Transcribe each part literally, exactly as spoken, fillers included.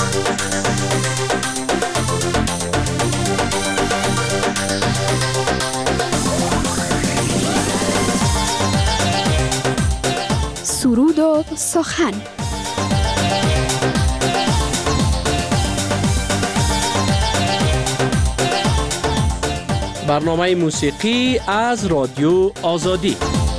سرود و سخن. برنامه موسیقی از رادیو آزادی.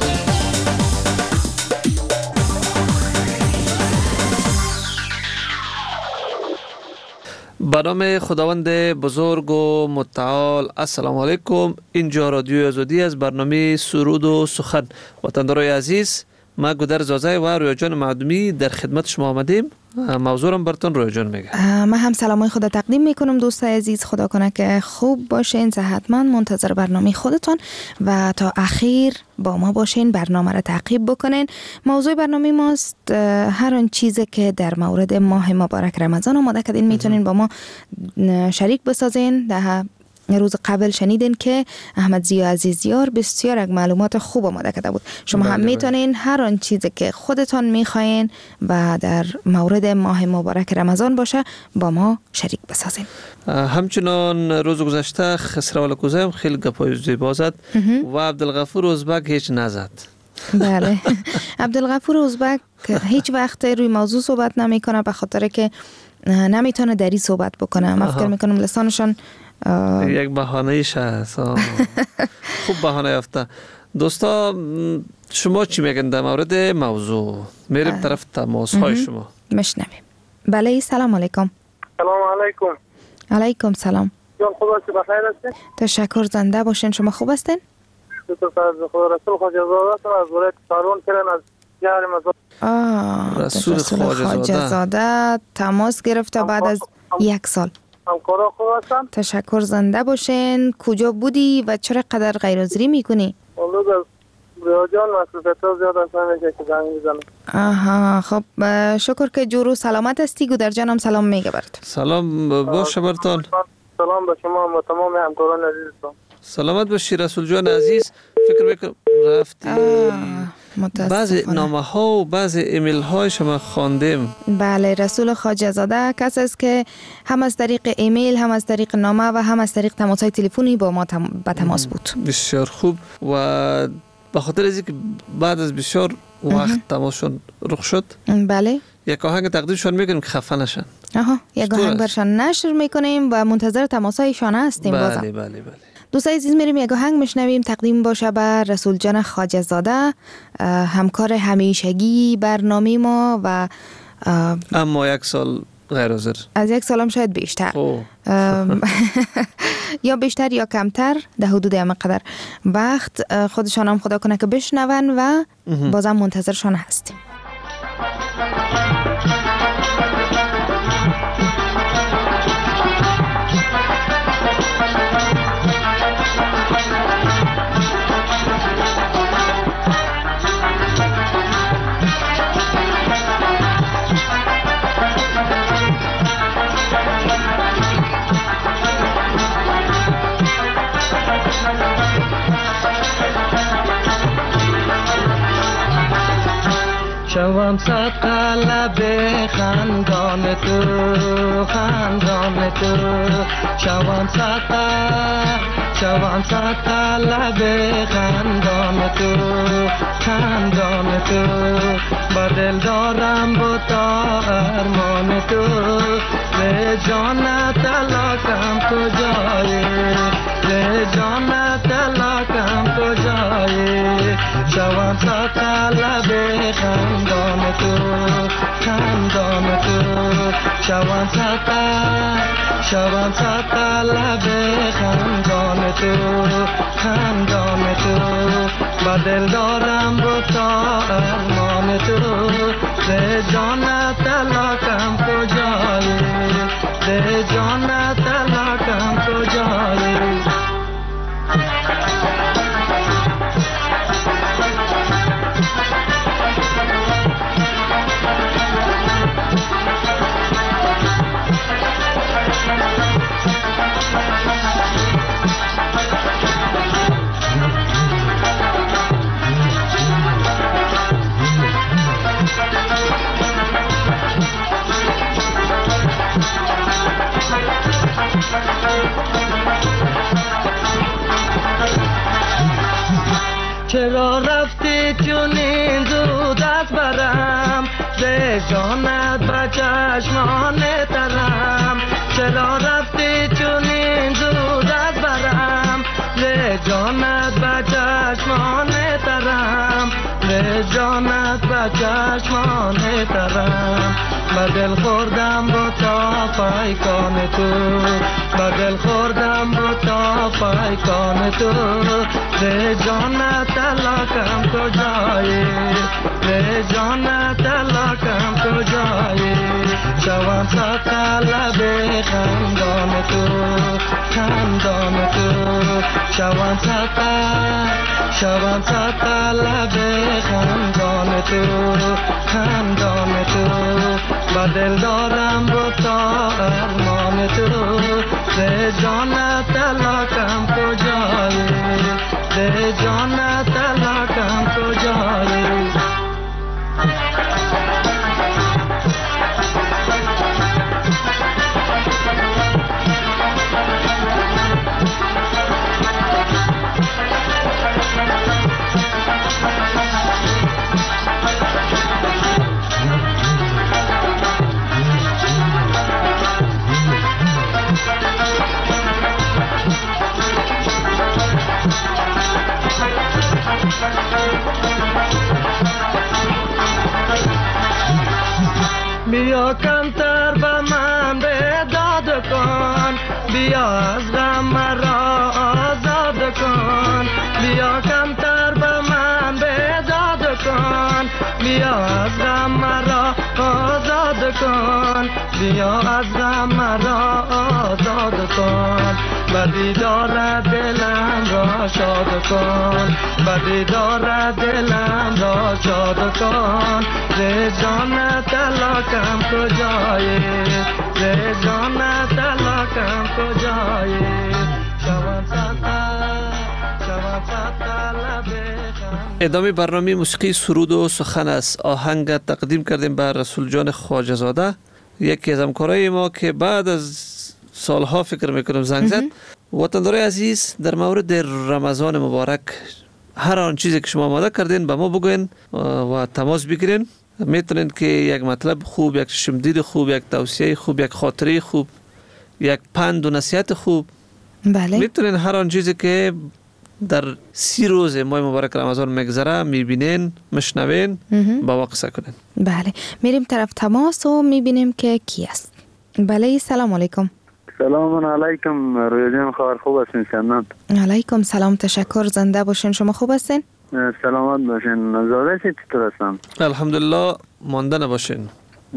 به نام خداوند بزرگ و متعال. السلام علیکم. اینجا رادیو آزادی از برنامه سرود و سخن. وطندارای عزیز، ما گودر زازای و رویا جان معدومی در خدمت شما آمدیم. موضوعم براتون رویا جان میگه. من هم سلامای خدا تقدیم میکنم دوستای عزیز. خدا کنه که خوب باشین، صحتمند، منتظر برنامه خودتون و تا اخیر با ما باشین، برنامه را تعقیب بکنین. موضوع برنامه ماست هر آن چیزی که در مورد ماه مبارک رمضان آماده کردین میتونین با ما شریک بسازین. ده روز قبل شنیدین که احمد زیا عزیزیار بسیار یک معلومات خوب آماده کرده بود. شما هم میتونین هر آن چیزی که خودتان میخواین و در مورد ماه مبارک رمضان باشه با ما شریک بسازین. همچنان روز گذشته خسرو الکوزی هم خیلی گپای زیبا زد و عبدالغفور ازبک هیچ نزد. بله، عبدالغفور ازبک هیچ وقت روی موضوع صحبت نمیکنه به خاطر که نمیتونه دری صحبت بکنه. من فکر میکنم لسانشان آه. یک بهانه هست. خوب بهانه یافته. دوستا شما چی میگن در مورد موضوع؟ میریم طرف تماس های شما مشنویم. بله، سلام علیکم. سلام علیکم. علیکم سلام. جان خوب هستی؟ بخیر هستی؟ تشکر، زنده باشین. شما خوب هستین؟ تو فرض خدا رسول خواجه زاده از ولایت سارون کردن از شهر مزار. آه رسول خواجه زاده تماس گرفته بعد از یک سال. همکارا خوب هستن؟ تشکر، زنده باشین. کجا بودی و چرا قدر غیر حاضری میکنی؟ والله از ریاجان مسئولیت‌ها زیاد است نمیشه که زنگ میزنم. آها، خب شکر که جورو سلامت هستی. گودر جانم سلام میگه برات. سلام باشه برتون. سلام به شما و تمام همکاران عزیزتون. سلامت باشی رسول جان عزیز. فکر میکنم رفتی. بعضی نامه ها و بعضی ایمیل های شما خواندیم. بله، رسول خواجه زاده کسی است که هم از طریق ایمیل، هم از طریق نامه و هم از طریق تماس های تلفنی با ما تم... به تماس بود. بسیار خوب. و به خاطر از اینکه بعد از بسیار وقت تماسشون رخ شد، بله، یک آهنگ تقدیمشون میکنیم که خفه نشن. آها، یک آهنگ برشان نشر میکنیم و منتظر تماس هایشان هستیم. بله بازم بله بله. دوستای عزیز، میریم یک آهنگ میشنویم تقدیم باشه بر رسول جان خواجه زاده، همکار همیشگی برنامه ما و اما یک سال غیر حاضر. از یک سال هم شاید بیشتر یا بیشتر یا کمتر، در حدود همه قدر وقت. خودشان هم خدا کنه که بشنون و بازم منتظرشان هستیم. شوام صد قلب خندان تو، خندان تو. شوام صد شوام صد قلب خندان تو، خندان تو. با دل دارم با تا ارمان تو، به جان تلاکم کجایی، به جان تلاکم کجایی. شوام صد قلب خندان تو، خندان تو. شوام صد شوام صد قلب خندان تو، خندان تو. با دل دارم با تا ارمان تو، به جان تلاکم کجایی، به جان تلاکم کجایی. جانت به چشمان ترم، چرا رفتی چونین زود از برم؟ ز جانت به چشمان ترم، ز جانت به چشمان ترم. به دل خوردم با تا پیکان تو، به دل خوردم با تا پیکان تو. ز جانت تلاکم کجایی، ز جانت تلاکم کجایی. شوم ستا لب خندان تو، خندان تو. شوم ستا، شوم ستا لب خندان تو، خندان تو. با دل دارم با تا ارمان تو. ز جانت تلاکم کجایی، ز جانت تلاکم کجایی. بیا کمتر به من بیداد کن، بیا از غم مرا آزاد کن. بیا کمتر به من بیداد کن، بیا از غم مرا آزاد کن. بیا از غم مرا آزاد کن. به دیدار دلم را شاد کن، به دیدار دلم را شاد کن. ز جانت تلاکم کجایی، ز جانت تلاکم کجایی. شوم ستا، شوم ستا لب خندان. ادامه برنامه موسیقی سرود و سخن است. آهنگ تقدیم کردیم به رسول جان خواجه زاده، یکی از همکارای ما که بعد از سالها فکر میکنم زنگ زد. وطندارای عزیز، در مورد رمضان مبارک هر آن چیزی که شما آماده کردین به ما بگوین و تماس بگیرین. میتونین که یک مطلب خوب، یک شمدید خوب، یک توصیه خوب، یک خاطره خوب، یک پند و نصیحت خوب، بله، میتونین هر آن چیزی که در سی روز ماه مبارک رمضان میگذره میبینین، مشنوین، با ما قصه کنین. بله، میریم طرف تماس و میبینیم که کی است. بله، سلام علیکم. سلام علیکم رویا جان، خبر خوب هستین؟ سلام علیکم سلام، تشکر. زنده باشین. شما خوب هستین؟ سلامت باشین. زاده چطور هستن؟ الحمدلله، مانده نباشین.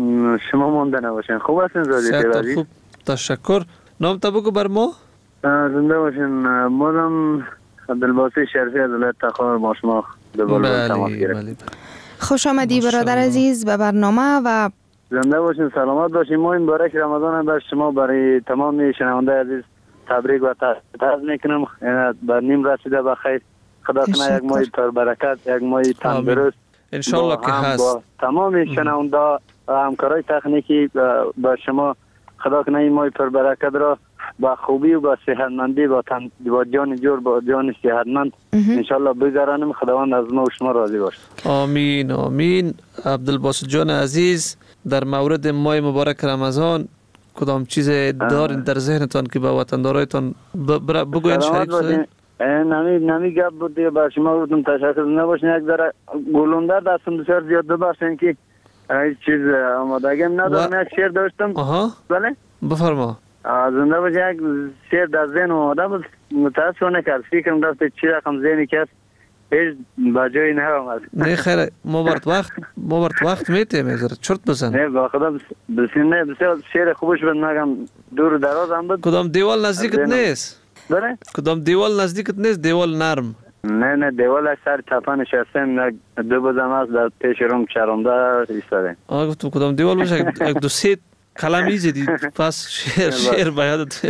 شما مانده نباشین. خوب هستین زاده؟ صحت خوب، تشکر. نام تا بگو بر ما. زنده باشین. مادم عبدالباسط شریفی از ولایت تخار با شما به بلبل تماس گرفتیم. خوش آمدی برادر عزیز به برنامه و زنده باشین، سلامت باشین. ما این مبارک رمضان بر شما برای تمام شنونده عزیز تبریک و تهنیت میکنم. بر نیم رسیده بخیر. خدا کنه یک ماه پر برکت، یک ماه تندرست ان شاء الله که هست. با تمام شنونده و همکارای تکنیکی با شما خدا کنه این ماه پر برکت را با خوبی و با صحتمندی با تن با جان جور با جان صحتمند ان شاء الله بگذرانیم. خداوند از ما و شما راضی باشه. آمین آمین. عبدالباسط جان عزیز، در مورد ماه مبارک رمضان کدام چیز دارین در ذهنتان که با وطندارایتان بگوین شریک شدین؟ نمی نمی گپ بود دیگه. با شما گفتم تشکر نباشین. یک ذره گلنده دستم بسیار زیاد ببخشین که هیچ چیز آمادگی ندارم. یک شعر داشتم. آها، بله بفرما. زنده باشه. یک شعر در ذهن آماده بود، متاسفانه که از فکرم رفت چی رقم ذهنی که هیچ بجایی نرم. نه خیر، ما برد وقت ما برد وقت میتیم میذاره چرت بزن. نه با خدا بسیار نه بسیار شعر خوبش بود. مگم دور دراز هم بود. کدام دیوال نزدیکت نیست؟ بله؟ کدام دیوال نزدیکت نیست؟ دیوال نرم. نه نه دیوال سر تپه نشستم. دو بزم است در پیش روم چرمده ایستاده. آه گفتم کدام دیوال باشه. یک دو سه کلم ایزدی پس شعر شعر بیادت.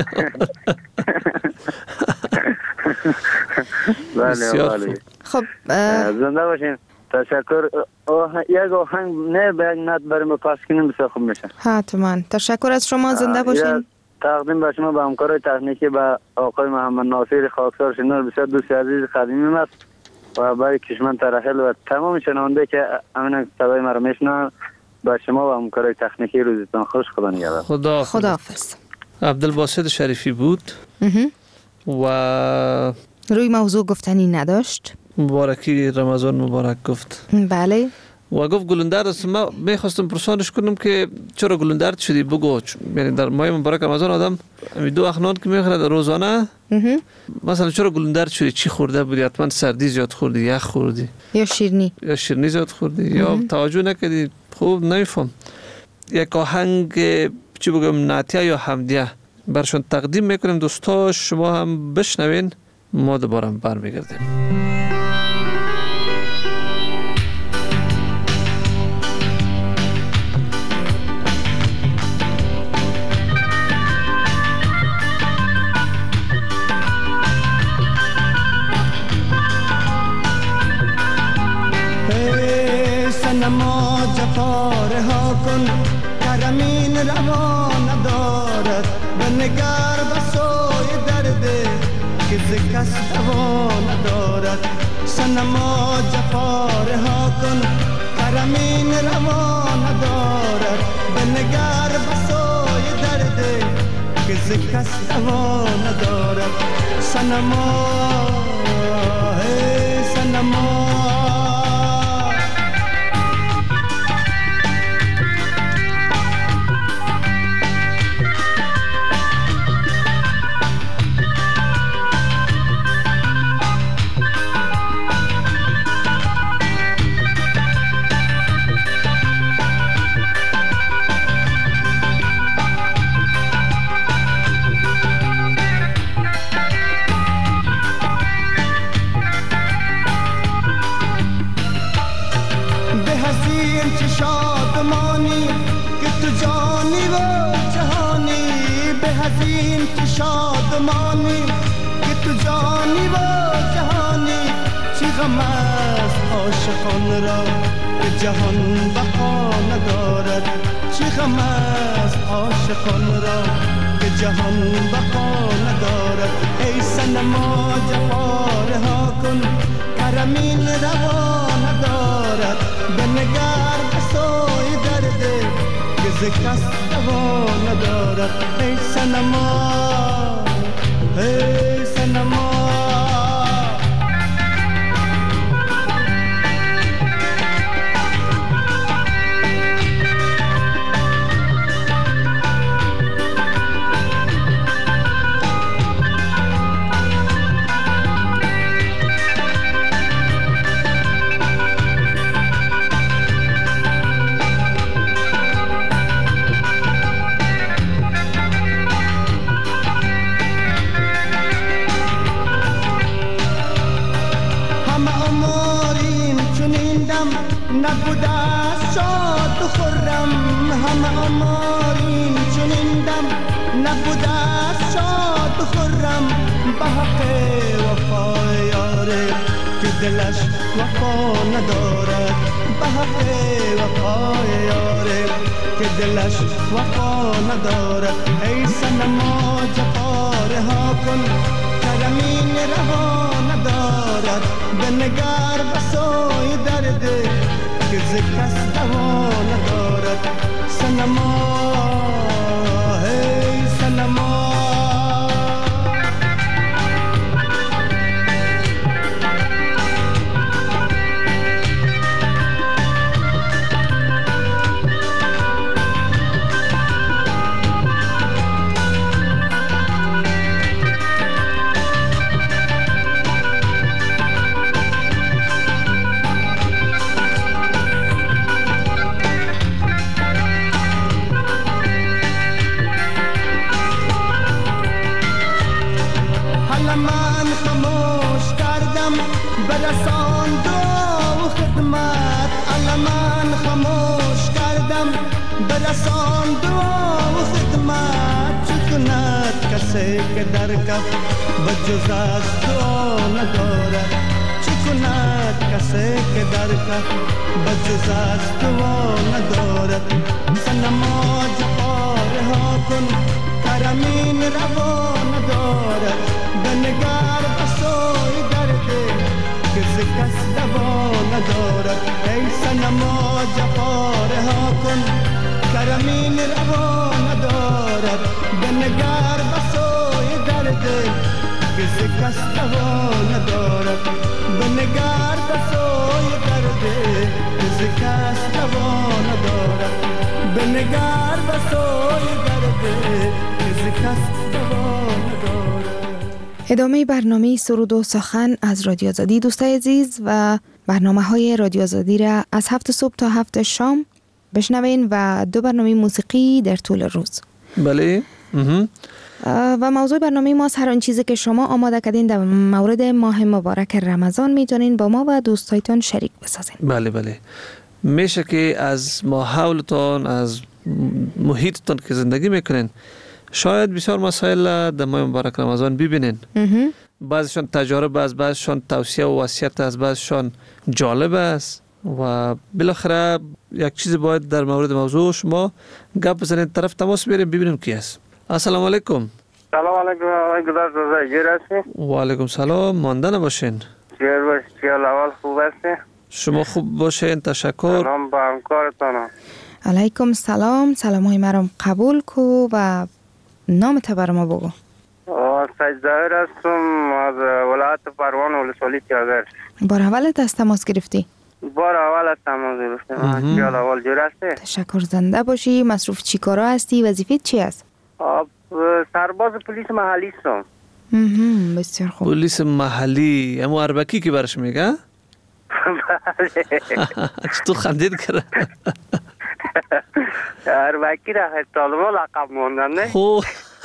بله بله. خب زنده باشین. تشکر. یک آهنگ نه به یک نت برای ما پس کنیم بسیار خوب میشه. حتما. تشکر از شما. زنده باشین. تقدیم به شما به همکارای تکنیکی به آقای محمد ناصر خاکسار شنور، بسیار دوست عزیز قدیمی است و برای کشمن ترحل و تمام شنونده که امین صدای مرا میشنن با شما و همکارای تکنیکی روزتان خوش. خدا نگهدار. خدا خداحافظ. عبدالباسط شریفی بود و روی موضوع گفتنی نداشت. مبارکی رمضان مبارک گفت. بله. و گفت گلوندرد است. ما میخواستم پرسانش کنم که چرا گلوندرد شدی؟ بگو. یعنی در ماه مبارک رمضان آدم دو اخنان که میخوره در روزانه، مثلا چرا گلوندرد شدی؟ چی خورده بودی؟ حتما سردی زیاد خوردی، یخ خوردی، یا شیرینی یا شیرینی زیاد خوردی، یا توجه نکردی. خوب نمیفهم. یک آهنگ چی بگم نعتیه یا حمدیه برشون تقدیم میکنیم دوستا، شما هم بشنوین، ما دوباره برمیگردیم. سنما جفا رها کن، کرمین روا ندارد، بنگر بسوی درد که ز کس دوا ندارد. سنما جفا رها کن، کرمین روا ندارد، بنگر بسوی درد که ز کس دوا ندارد. سنما ای سنما شادمانی که تو جانی و جهانی، چی غم است عاشقان را که جهان بقا ندارد. چی غم است عاشقان را که جهان بقا ندارد. ای صنما جفا رها کن، کرمین روا ندارد، بنگر به سوی درد که ز کس دوا ندارد. ای صنما ای صنما نبوده شاد و خرم، همه آمارین چنین دم نبوده شاد و خرم، به حق وفای یاره که دلش وفا ندارد. به حق وفای یاره که دلش وفا ندارد. ای صنما جفا رها کن، کرمین روا ندارد، بنگر به سوی درد که ز کس دوا ندارد. صنما ای صنما برسان دعا و خدمت، علمان خاموش کردم برسان دعا و خدمت. چه کند کسی که در کف بجز از دعا ندارد. چه کند کسی که در کف بجز از دعا ندارد. صنما جفا رها کن، کرمین روا ندارد، بنگر به سوی درد که ز کس دوا ندارد. ای صنما جفا رها کن، زمین روا ندارد بنگر بسوی درد کسی کس روا ندارد بنگر بسوی درد کسی کس روا ندارد بنگر بسوی درد کسی کس روا ندارد. ادامه برنامه سرود و سخن از رادیو آزادی دوستای عزیز و برنامه های رادیو آزادی را از هفت صبح تا هفت شام بشنوین و دو برنامه موسیقی در طول روز. بله. و موضوع برنامه ما هر آن چیزی که شما آماده کردین در مورد ماه مبارک رمضان میتونین با ما و دوستایتون شریک بسازین. بله بله. میشه که از ماحولتون، از محیطتون که زندگی میکنین شاید بسیار مسائل در ماه مبارک رمضان ببینین. بعضشان تجارب است، بعضشان توصیه و وصیت است، بعضشان جالب است و بالاخره یک چیز باید در مورد موضوع شما گپ بزنین، طرف تماس بیاریم ببینیم کی است. السلام علیکم. سلام علیکم آقای گدار روزه گیر هستی؟ و علیکم سلام، مانده نباشین. گیر باشی، چیال اول خوب هستی؟ شما خوب باشین، تشکر. سلام با همکارتانم. علیکم سلام، سلام های مرام قبول کو و نام تا بر ما بگو. سید ظاهر هستم از ولایت پروان ولسوالی تیاگر. بار اولت از تماس گرفتی؟ بار اول از تماس گرفتم. چیال اول جور هستی؟ تشکر، زنده باشی. مصروف چی کارا هستی؟ وظیفت چی است؟ سرباز پلیس محلی هستم. بسیار خوب. پلیس محلی، اما اربکی که برش میگه؟ بله. چطور خندید کرده؟ اربکی را طالبا لقب موندن نه؟ خوب.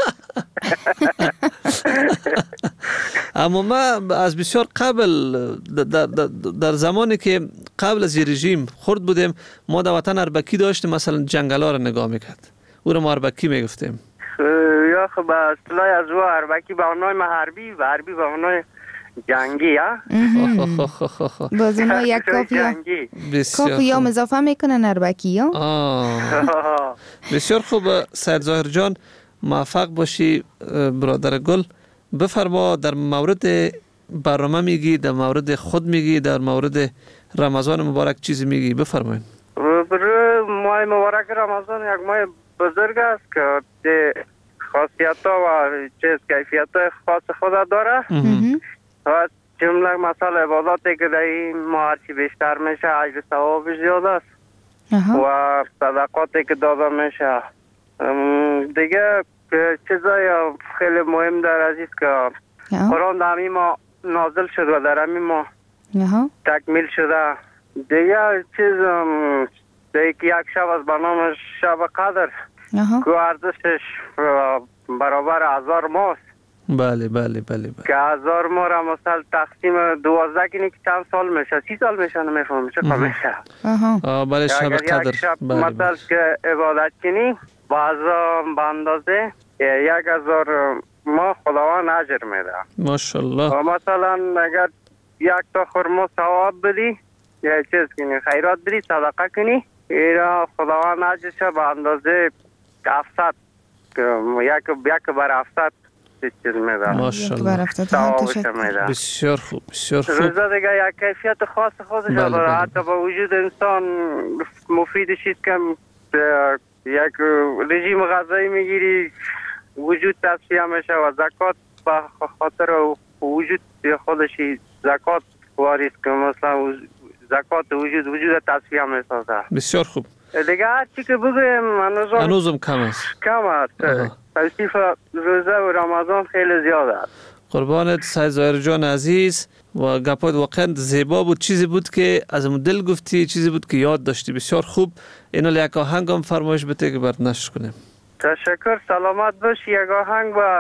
اما ما از بسیار قبل در, در, در زمانی که قبل از رژیم خورد بودیم ما در وطن اربکی داشتیم، مثلا جنگلا را نگاه میکرد، او را ما اربکی میگفتیم. یا خب به اصطلاح از او اربکی به اونای حربی و حربی به اونای جنگی ها. باز اونها یک کافی کافی هم اضافه میکنن اربکی ها. بسیار خوب سید ظاهر جان، موفق باشی برادر گل. بفرما در مورد برنامه میگی، در مورد خود میگی، در مورد رمضان مبارک چیزی میگی، بفرمایید. ماه مبارک رمضان یک ماه بزرگ است که خاصیت ها و چیز کیفیت های خاص خود داره و جمله مثلا عباداتی که در این ماه هرچی بیشتر میشه اجر ثواب زیاد است و صدقاتی که داده میشه. دیگه چیزای خیلی مهم در عزیز که قرآن در همین ماه نازل شد و در همین ماه تکمیل شده. دیگه چیز دیگه یک شب از برنامه شب قدر که ارزشش برابر هزار ماست. بله بله بله بله. که هزار ماه را مثلا تقسیم دوازده کنی که چند سال میشه؟ سی سال میشه نمیفهم چه کار میشه؟ آها بله شب قدر. یک شب مثلا که عبادت کنی با به اندازه یک هزار ماه خداوند اجر میده. ماشاءالله. و مثلا اگر یک تا خرما ثواب بدی یا چیز کنی خیرات بدی صدقه کنی ایرا خداوند اجرش به اندازه هفتصد یک یک بر هفتصد چیز میده. ماشاءالله. ثوابش میده. بسیار خوب بسیار خوب. روزه دیگه یک کیفیت خاص خودش داره. حتی با وجود انسان مفیدش است که یک رژیم غذایی میگیری وجود تصفیه میشه و زکات به خاطر وجود خودش زکات واریز که مثلا زکات وجود وجود تصفیه میسازه. بسیار خوب. دیگه هر چی که بگویم هنوزم هنوزم کم است. کم است. توصیف روزه و رمضان خیلی زیاد است. قربانت سید ظاهر جان عزیز و گپات واقعا زیبا بود، چیزی بود که از دل گفتی، چیزی بود که یاد داشتی. بسیار خوب. اینو یک آهنگ هم فرمایش بده که برات نشر کنیم. تشکر، سلامت باشی. یک آهنگ با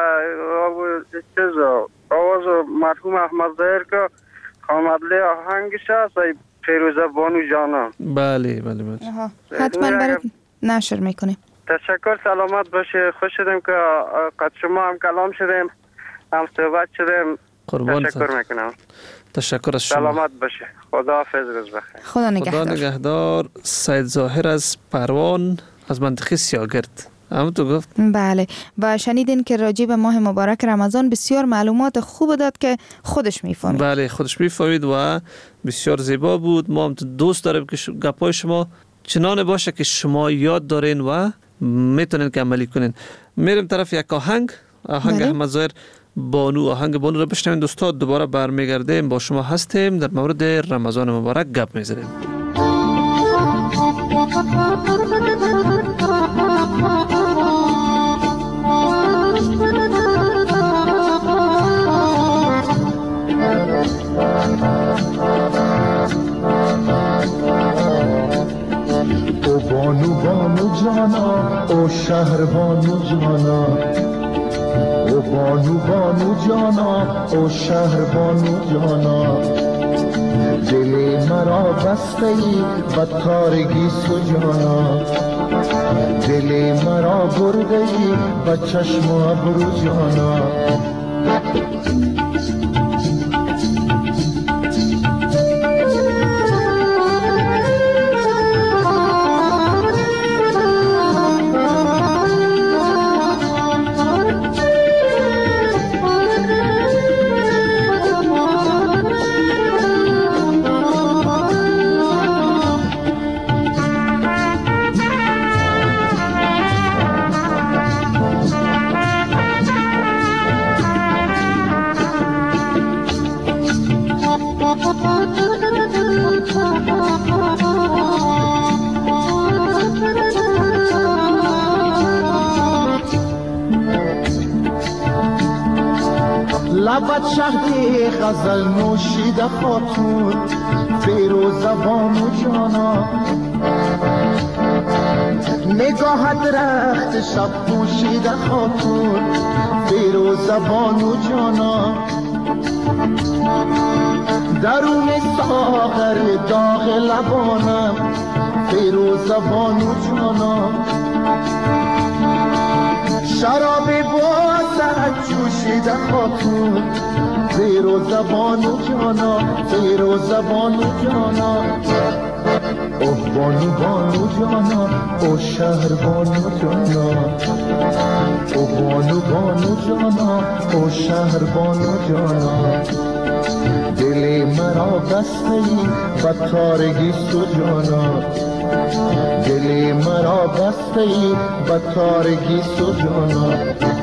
چیز آواز مرحوم احمد ظاهر که خامدلی آهنگش است فیروزه بانو جانم. بله بله بله. حتما برات نشر میکنیم. تشکر، سلامت باشه. خوش شدیم که قد شما هم کلام شدیم، هم صحبت شدیم. قربان تشکر میکنم. تشکر از شما. سلامت باشه. خدا حافظ، روز بخیر. خدا نگهدار. خدا نگهدار. سید ظاهر از پروان از منطقه سیاگرد. همون تو گفت. بله و شنیدین که راجع به ماه مبارک رمضان بسیار معلومات خوب داد که خودش میفهمید. بله خودش میفهمید و بسیار زیبا بود. ما هم دوست داریم که گپای شما چنان باشه که شما یاد دارین و میتونین که عملی کنین. میریم طرف یک آهنگ آهنگ بله. احمد ظاهر بانو آهنگ بانو رو بشنوین دوستان. دوباره برمیگردیم با شما هستیم در مورد رمضان مبارک گپ میزنیم. او بانو بانو جانا او شهر بانو جانا او بانو بانو جانا او شهر بانو جانا دل مرا بسته ای و تارگی سجانا دل مرا برده ای و چشم و ابرو جانا لبت شهد غزل نوشیده خاتون فیروز بانو جانا نگاهت رخت شب پوشیده خاتون فیروز بانو جانا درون ساغر داغ لبانم فیروز بانو جانا شراب بازد جوشیده خاتون فیروز بانو جانا فیروز بانو جانا اوه بانو بانو جانا او شهر بانو جانا او بانو بانو جانا او شهر بانو جانا دل مرا بسته ای و تارگی سجانا دل مرا بسته ای و تارگی سجانا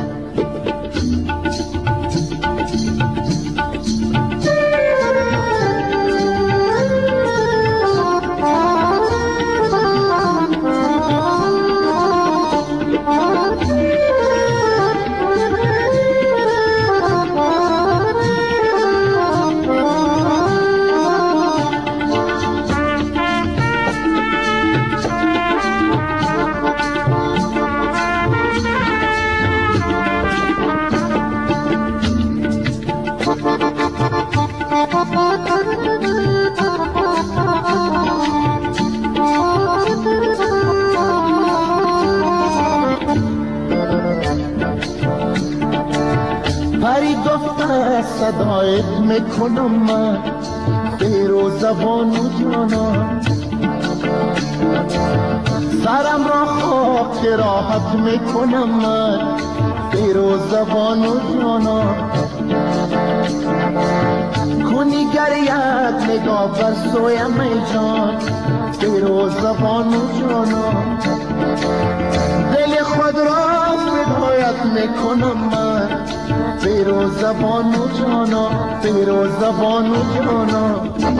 صدایت میکنم من فیروز بانو جانا سرم را خاک راحت میکنم من فیروز بانو جانا کنی گر یک نگاه بر سویم ای جان فیروز بانو جانا دل خود را فدایت میکنم من فیروز بانو جانا فیروز بانو جانا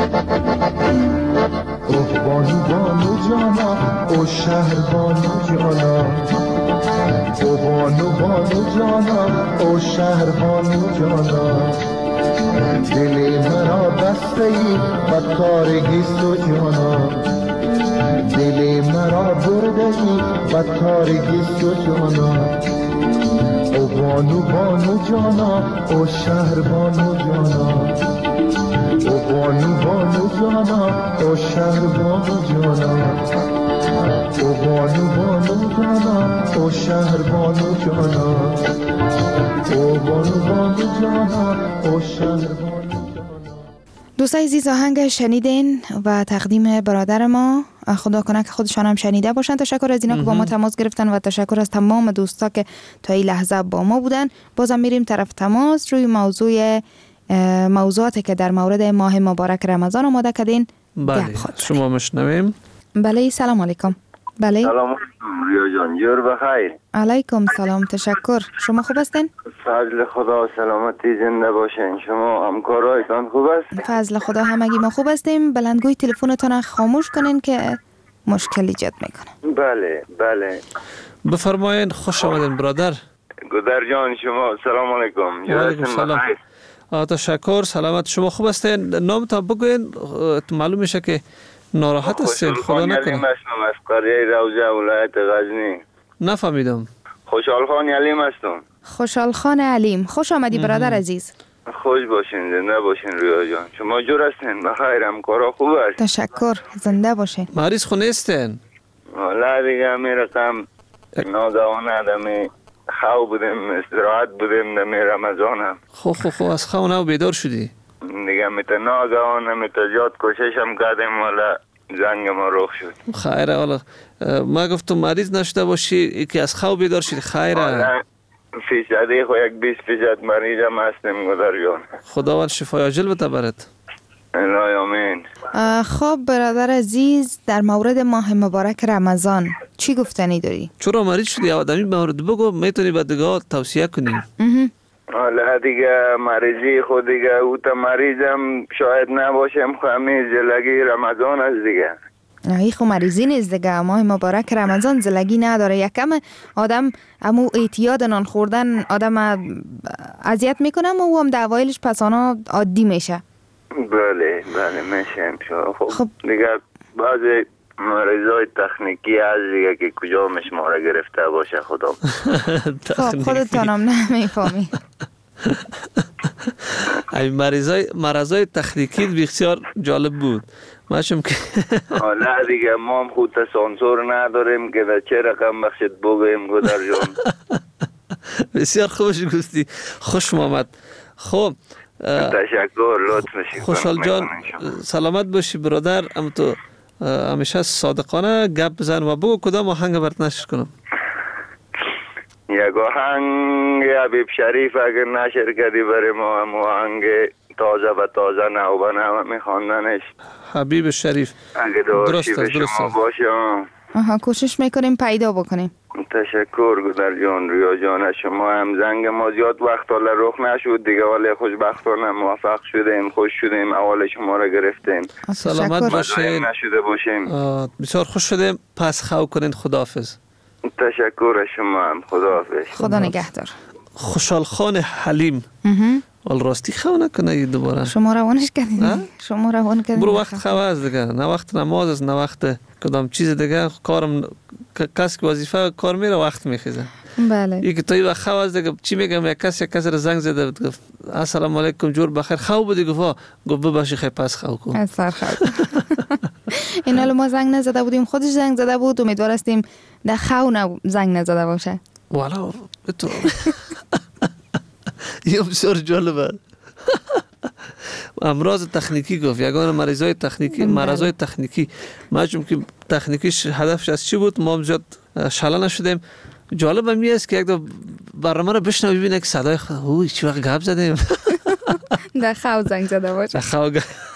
اوه بانو بانو جانا او شهر بانو جانا او بانو بانو جانا او شهر بانو جانا دل مرا بسته ای و تارگی سجانا دل مرا برده ای و تارگی سجانا او بانو بانو جانا او شهر بانو جانا او بانو بانو جانا او شهر بانو جانا او بانو بانو جانا او شهر بانو جانا او بانو بانو جانا او شهر بانو جانا. دوستای عزیز آهنگ شنیدین و تقدیم برادر ما، خدا کنه که خودشان هم شنیده باشن. تشکر از اینا که با ما تماس گرفتن و تشکر از تمام دوستا که تا این لحظه با ما بودن. بازم میریم طرف تماس روی موضوع موضوعاتی که در مورد ماه مبارک رمضان آماده کردین. بله شما مشنویم. بله سلام علیکم. بله. سلام ریا جان، جور بخیر. علیکم سلام، تشکر. شما خوب هستین؟ فضل خدا سلامتی زنده باشین. شما همکارایتان خوب است؟ فضل خدا همگی ما خوب هستیم. بلندگوی تلفنتان خاموش کنین که مشکل ایجاد میکنه. بله بله. بفرمایین. خوش آمدین برادر. گودر جان شما سلام علیکم. و علیکم سلام. تشکر. سلامت. شما خوب هستین؟ نام تا بگوین. معلوم میشه که ناراحت هستین. خدا نکنه. خوشحال خان از قریه روضه ولایت غزنی. نفهمیدم. خوشحال خان علیم هستم. خوشحال خان علیم. خوش آمدی برادر عزیز. خوش باشین، زنده باشین ریا جان. شما جور هستین؟ بخیر، همکارا خوب است؟ تشکر، زنده باشین. مریض خونه هستین؟ والا دیگه می رقم ناگهانه دمی خواب بودیم، استراحت بودیم دمی رمضان هم. خو خو خو از خواب نو بیدار شدی؟ دیگه میتا ناگهانه میتا زیاد کوشش هم کردیم والا زنگ ما رخ شد. خیره. والا ما گفتم مریض نشده باشی که از خواب بیدار شدی. خیره. فیصدی خو یک بیست فیصد مریض هم هستیم گودر جان. خداوند شفای عاجل بده برات. الهی آمین. خب برادر عزیز، در مورد ماه مبارک رمضان چی گفتنی داری؟ چرا مریض شدی؟ آدمی مورد بگو، میتونی به دیگه توصیه کنی. حالا دیگه مریضی خود دیگه او تا مریضم شاید نباشم، خمی زلگی رمضان است دیگه. ای خو مریضی نیست دیگه. ماه مبارک رمضان زلگی نداره. یکم آدم امو اعتیاد نان خوردن آدم اذیت میکنه و او هم در اوایلش پس آنها عادی میشه. بله بله میشه. خب, خب دیگه بعضی مریضای تکنیکی هست دیگه که کجا مشماره گرفته باشه خدا. خب خودتان هم نمیفهمی. این مریضای مرضای تکنیکی بسیار جالب بود. ماشم که حالا دیگه ما هم خود سانسور نداریم که در چه رقم بخشت بگویم گودر جان. بسیار خوش گفتی. خوش آمد. خب تشکر، لطف میشی. خوشحال جان سلامت باشی برادر. ام تو همیشه صادقانه گپ بزن و بگو کدام آهنگ برات نشر کنم. یک آهنگ حبیب شریف اگر نشر کردی برای ما، هم آهنگ تازه و تازه نو به نو میخواندنش. حبیب شریف اگه داشتی به شما باشه. آها کوشش میکنیم پیدا بکنیم. تشکر گودر جان. ریا جان شما هم زنگ ما زیاد وقت حالا رخ نشد دیگه، ولی خوشبختانه موفق شدیم، خوش شدیم، اول شما را گرفتیم. سلامت باشین. نشده باشیم. بسیار خوش شدیم. پس خو کنین. خداحافظ. تشکر شما هم. خداحافظ. خدا نگهدار. خوشحال خان حلیم. ول راستی خو نکنه دوباره. شما روانش کردین. شما روان کردین. برو وقت خو از دیگه. نه وقت نماز است، نه وقت کدام چیز دیگه. کارم کس که وظیفه کار میره وقت میخیزه. بله. یکی توی وقت خو از دیگه چی میگم، یک کس یک کس را زنگ زده بود گفت السلام علیکم جور بخیر خو بودی، گفت گفت ببخشید خیلی پس خو کو. از سر خو. این حالا ما زنگ نزده بودیم، خودش زنگ زده بود، امیدوار هستیم در خو نه زنگ نزده باشه. والا تو یه بسیار جالبه. امراض تکنیکی گفت، یگان مریضای تکنیکی، مرضای تکنیکی. ما چون که تکنیکیش هدفش از چی بود ما هم زیاد شاله نشدیم. جالب هم است که یک دو برنامه رو بشنو ببینه که صدای اوه چی وقت گپ زدیم. در خو زنگ زده باشه. در خو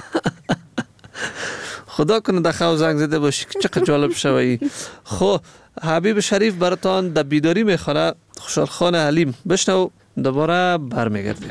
خدا کنه در خو زنگ زده باشی که چقدر جالب شوی. خب حبیب شریف براتان در بیداری میخوره. خوشحال خان حلیم بشنو، دوباره برمیگردیم.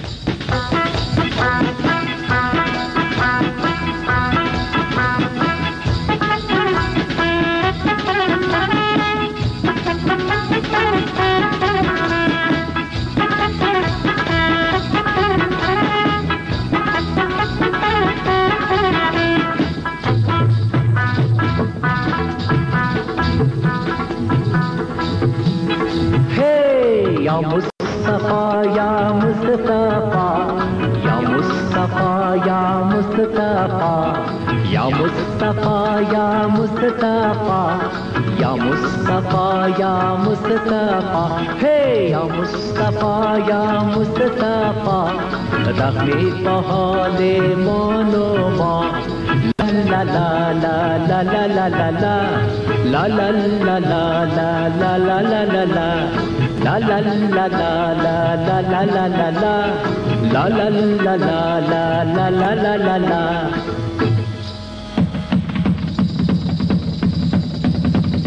یا مصطفی یا مصطفی یا مصطفی یا مصطفی یا مصطفی یا مصطفی یا مصطفی یا مصطفی هی یا مصطفی یا مصطفی رغمی به حال من و ما لا لا لا لا لا لا لا لا لا لا لا لا لا لا لا لا لا La la la la la la la la la la la la la la la la la la la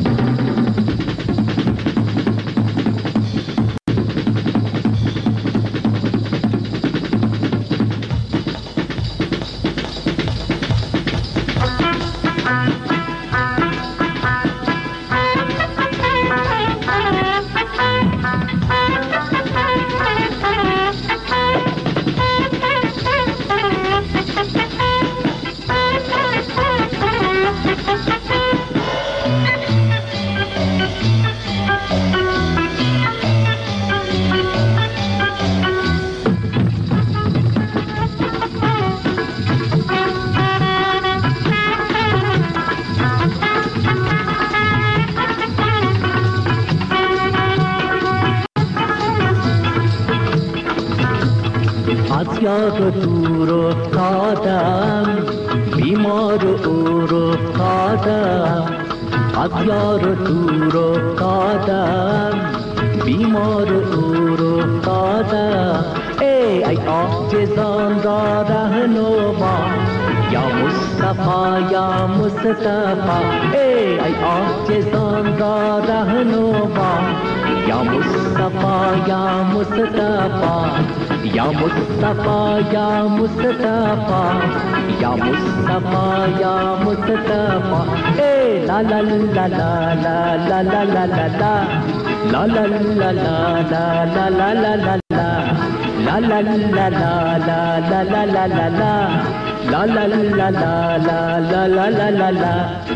از یار دور افتادم بیمار او رو افتادم از یار دور افتادم بیمار او رو افتادم ای ای عاجزان را رهنما یا مصطفی یا مصطفی ای ای عاجزان را رهنما یا مصطفی یا مصطفی یا مصطفی یا مصطفی یا مصطفی یا مصطفی ای لا لا لا لا لا لا لا لا لا لا لا لا لا لا لا لا لا لا La la la la la la la la la la La la la la la la la la la la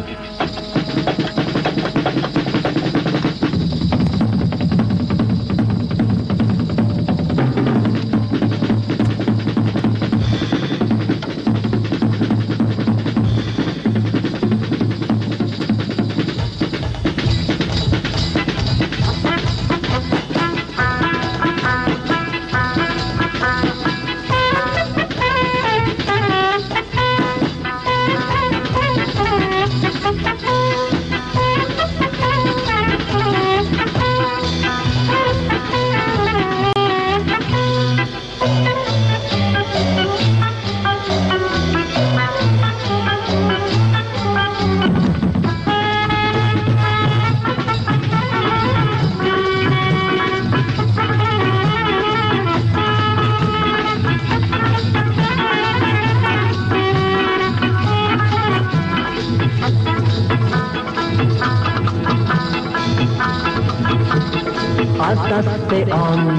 دست آن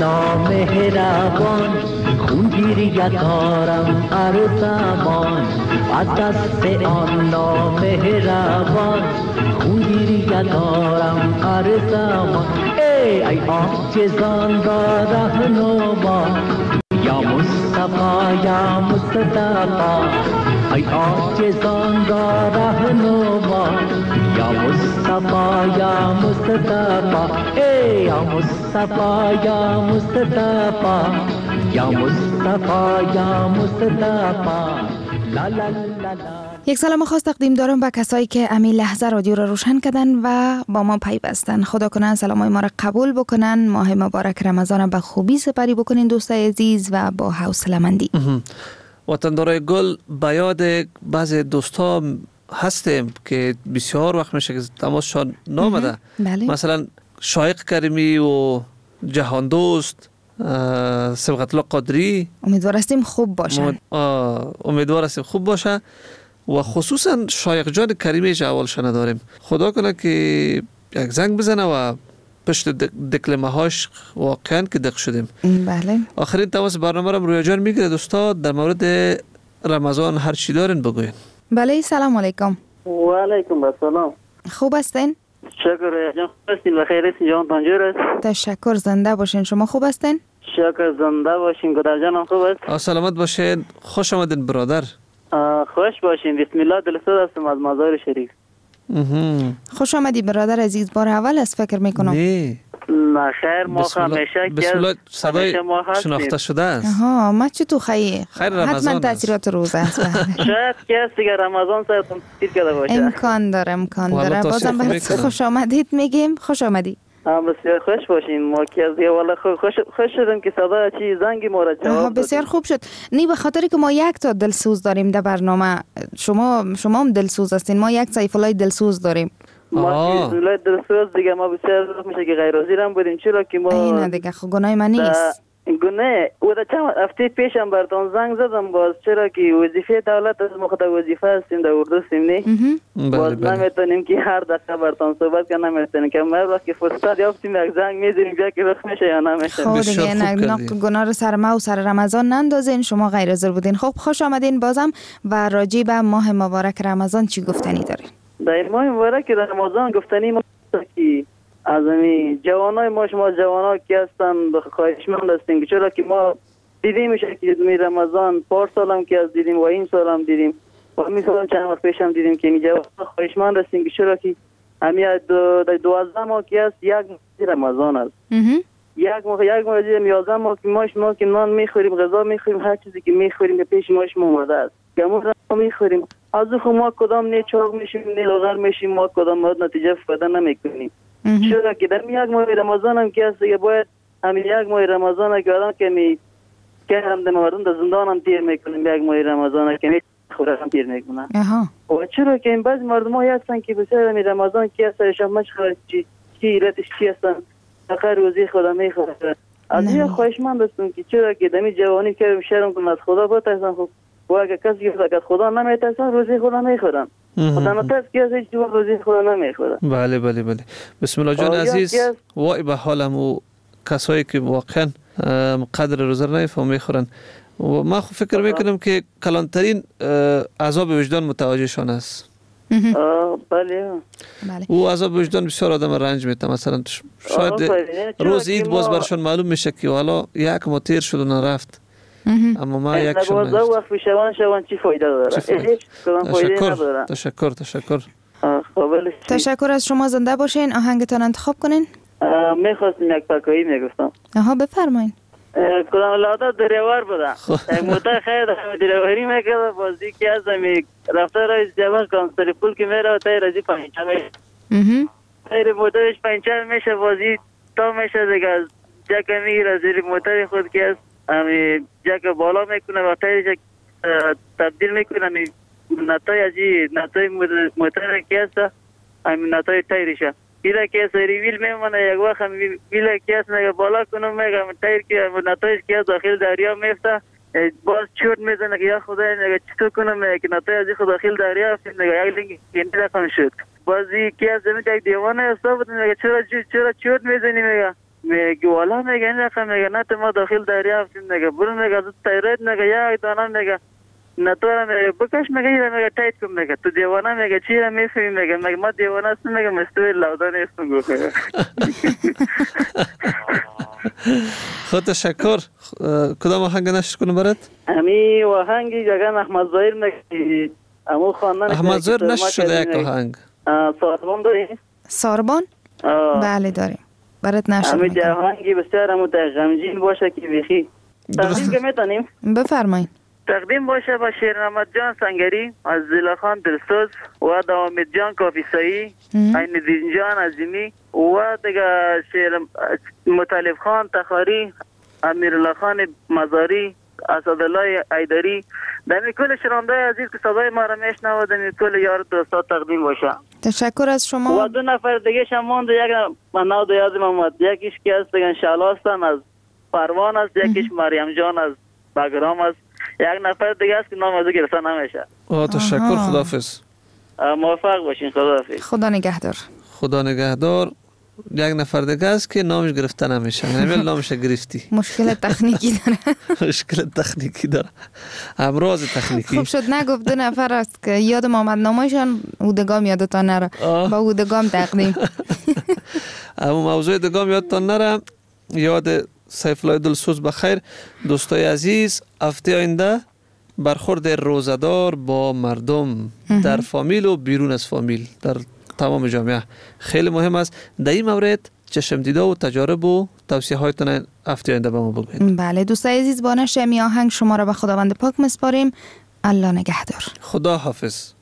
نامهربان خونگیری دارم هر زمان از دست آن نامهربان خونگیری دارم هر زمان ای ای عاجزان را رهنما یا مصطفی یا مصطفی ای عاجزان را رهنما یا مصطفی یا مصطفی ای یا مصطفی یا مصطفی یا مصطفی یا مصطفی لا لا لا لا. یک سلام خاص تقدیم دارم به کسایی که امی لحظه رادیو را روشن کردن و با ما پیوستن. خدا کنن سلامای ما را قبول بکنن، ماه مبارک رمضان به خوبی سپری بکنین دوستای عزیز و با حوصله‌مندی. وطندارای گل، به یاد بعضی دوستا هستیم که بسیار وقت میشه که تماسشان نامده. مثلا شایق کریمی و جهان دوست، سبقت الله قادری. امیدوار هستیم خوب باشن. امیدوار هستیم خوب باشه و خصوصا شایق جان کریمی اول شنه داریم. خدا کنه که یک زنگ بزنه و پشت دکلمه هاش واقعا که دق شدیم. بله. آخرین تماس برنامه رو رویا جان میگیره. دوستا در مورد رمضان هر چی دارین بگوین. بله سلام علیکم. و علیکم السلام. خوب هستین؟ شکر جان، خوب هستین؟ بخیر هستین؟ جان تنجور است؟ تشکر، زنده باشین. شما خوب هستین؟ شکر، زنده باشین. گدر جانم خوب است؟ سلامت باشین. خوش آمدین برادر. خوش باشین. بسم الله. دلسوز هستم از مزار شریف. خوش آمدی برادر عزیز. بار اول است فکر میکنم. نه نه خیر، ما همیشه بسم الله صدای شناخته شده است. آها، ما چه تو خیلی خیر رمضان حتما تاثیرات روزه است. شاید که دیگه رمضان سر تیر کرده باشه. امکان داره، امکان داره. بازم بهت خوش آمدید میگیم. خوش آمدی. بسیار خوش باشین. ما که از دیگه والا خوش خوش شدم که صدا چی زنگی ما را جواب بسیار خوب شد. نی به خاطری که ما یک تا دلسوز داریم در برنامه. شما شما هم دلسوز هستین. ما یک سیفالای دلسوز داریم. ما سیفالای دلسوز دیگه ما بسیار میشه که غیر حاضر هم بودیم، چرا که ما این دیگه خب گناه من نیست. گونه او دا چند هفته پیشم براتون زنگ زدم باز، چرا که وظیفه دولت از ما خود وظیفه هستیم در اردو سیم نی باز نمیتونیم که هر دقیقه براتون صحبت کنم، نمیتونیم که ما وقتی فرصت یافتیم یک زنگ میزنیم بیا که وقت میشه یا نمیشه. خب دیگه نه گناه رو سر ما و سر رمضان نندازین. شما غیر حاضر بودین. خب خوش آمدین بازم. و راجع به ماه مبارک رمضان چی گفتنی دارین؟ در ماه مبارک رمضان گفتنی ما که از امی جوانای ما، شما جوانا که هستن خواهشمند هستیم که چرا که ما دیدیم میشه که می رمضان پار سالم که از دیدیم و این سالم دیدیم و همین سالم چند وقت پیشم دیدیم که می جوانا خواهشمند هستیم که چرا که همین دو دوازده ماه که هست یک رمضان است یک ماه یک ماه دیدم یازده ماه که ماش ما که نان میخوریم غذا میخوریم هر چیزی که میخوریم به پیش ماش ما اومده است گمون را میخوریم از خو ما کدام نه چاق میشیم نه لاغر میشیم ما کدام ما نتیجه فایده نمیکنیم چرا که در یک ماه رمضان هم که است دیگه باید همین یک ماه رمضان که آدم که می که هم در مردم در زندان هم تیر میکنیم یک ماه رمضان که می خوره هم تیر میکنن و چرا که این بعض مردم ها هستن که بسیار همین رمضان که است شب مش خواهد چی چی ایلتش چی هستن فقط روزی خدا میخوره از این خواهشمند هستم که چرا که دمی جوانی که شرم کنم از خدا بترسن خب و اگه کسی که از خدا نمیترسن روزی خدا میخورن خدا نترس که از هیچ جور روزی خدا نمیخورن. بله بله بله. بسم الله جان عزیز وای به حالم و کسایی که واقعا قدر روزه رو نمیفهمن میخورن و ما خب فکر میکنم که کلانترین عذاب وجدان متوجهشان است. بله. او عذاب وجدان بسیار آدم رنج میده. مثلا شاید روز عید باز برشان معلوم میشه که حالا یک ماه تیر شد و نرفت. اما ما یک شما نگوازده وقت پیشوان شوان چی فایده داره؟ تشکر تشکر تشکر تشکر از شما. زنده باشین. آهنگتان انتخاب کنین. میخواستم یک پاکایی میگفتم. آها بفرمایین. کدام لادا دریوار بوده یک موتر خیلی دریواری میکرده بازی که از همی رفته رای جوان کانسری پول که میره و تایی رازی پنچه میشه تایی موترش پنچه میشه بازی تا میشه دیگه جک میگیره زیر موتر خود که از همی جک بالا میکنه و تایش تبدیل میکنه همی نتای ازی نتای موتر که است همی نتای تایرشه ایره که سری ویل میمونه یک وقت هم ویل که است نگه بالا کنم میگم تایر که نتایش که از داخل دریا میفته باز چوت میزنه که یا خدای نگه چطور کنم میگه که نتای ازی خود داخل دریا افتیم نگه یک لینگی کنی رقم شد بازی که از زمین یک دیوانه استا بود نگه چرا چرا چوت میزنی میگه میگه والا میگه این رقم میگه نت ما داخل دریا افتیم نگه برو نگه از تایرت نگه یک دانم نگه نتوارم میگه بکش میگه ایره میگه تایت کن میگه تو دیوانه میگه چی را میفهمی میگه میگه ما دیوانه هستم میگه مستوی لودا نیستم گفت خود تشکر. کدام آهنگ نشر کنم برات؟ امی آهنگی جگن احمد ظاهر نگه امو خواندن احمد ظاهر نشر شده یک آهنگ ساربان داری؟ ساربان؟ بله داریم برات نشر میکنم. امی آهنگی بسیار امو غمگین باشه که بیخی تقدیم که میتونیم؟ بفرمایید. تقدیم باشه با شیرنمت جان سنگری از زیلاخان دلسوز و دامت جان کافیسایی این دین جان عظیمی و دیگه شیر مطالب خان تخاری امیرالله خان مزاری اسدالله ایدری دمی کل شرانده عزیز که صدای ما را میشنوه دمی کل یار دوستا تقدیم باشه. تشکر از شما. و دو نفر دیگه شماند یک منو دو یادم آمد یکیش که است دیگه شالاستان از پروان است یکیش مریم جان از بگرام است یک نفر دیگه است که نام از گرفته نمیشه. آه تشکر. خداحافظ. موفق باشین. خداحافظ. خدا نگهدار. خدا نگهدار. یک نفر دیگه است که نامش گرفته نمیشه. همین نامش گرفتی. مشکل تکنیکی داره. مشکل تکنیکی داره. امراض تکنیکی. خوب شد نگفت دو نفر است که یادم آمد نامشان اودگام یادتان نره. با اودگام تقدیم. اما موضوع دگام یادتان نره. یاد سیف الله دلسوز بخیر. دوستای عزیز هفته آینده برخورد روزدار با مردم در فامیل و بیرون از فامیل در تمام جامعه خیلی مهم است. در این مورد چشم دیده و تجارب و توصیه هایتون هفته آینده به ما بگوید. بله دوستای عزیز با نشر می آهنگ شما را به خداوند پاک میسپاریم. الله نگهدار. خدا حافظ.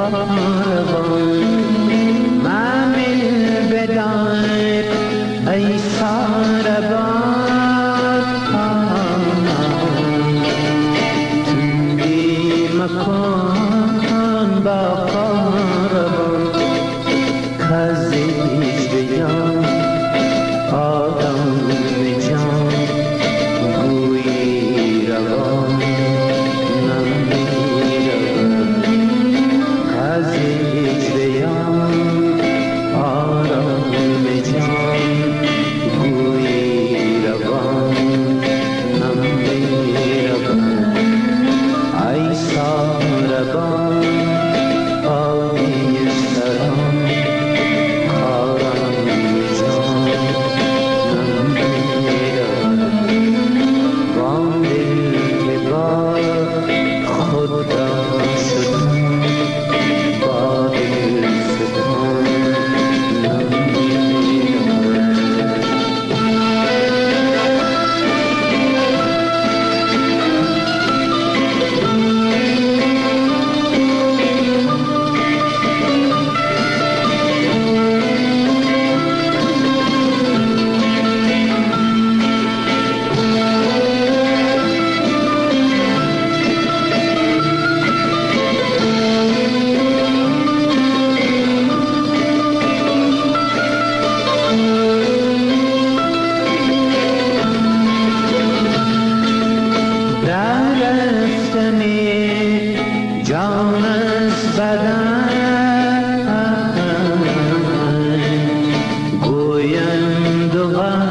کاروان ممیل بدار ای ساربان توی مکان با کاروان کزیش بیان آدم جان گویی روان نمی روان کزیش بیان آدم جان گویی روان نمی روان ای ساربان آبی سران کاران جان نمی روان وان دل که با خود را ستان با دل ستان نمی روان رفتن جان از بدن گویند و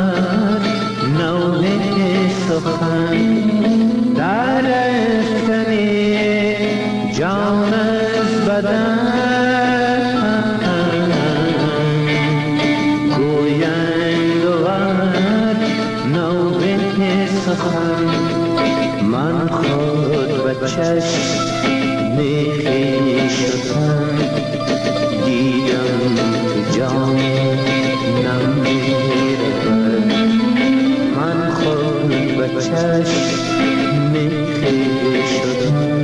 نوح سخن در رفتن جان از بدن گویند و نوح سخن من خود به چشم خویشتن دیدم که جان نمی‌رود من خود به چشم خویشتن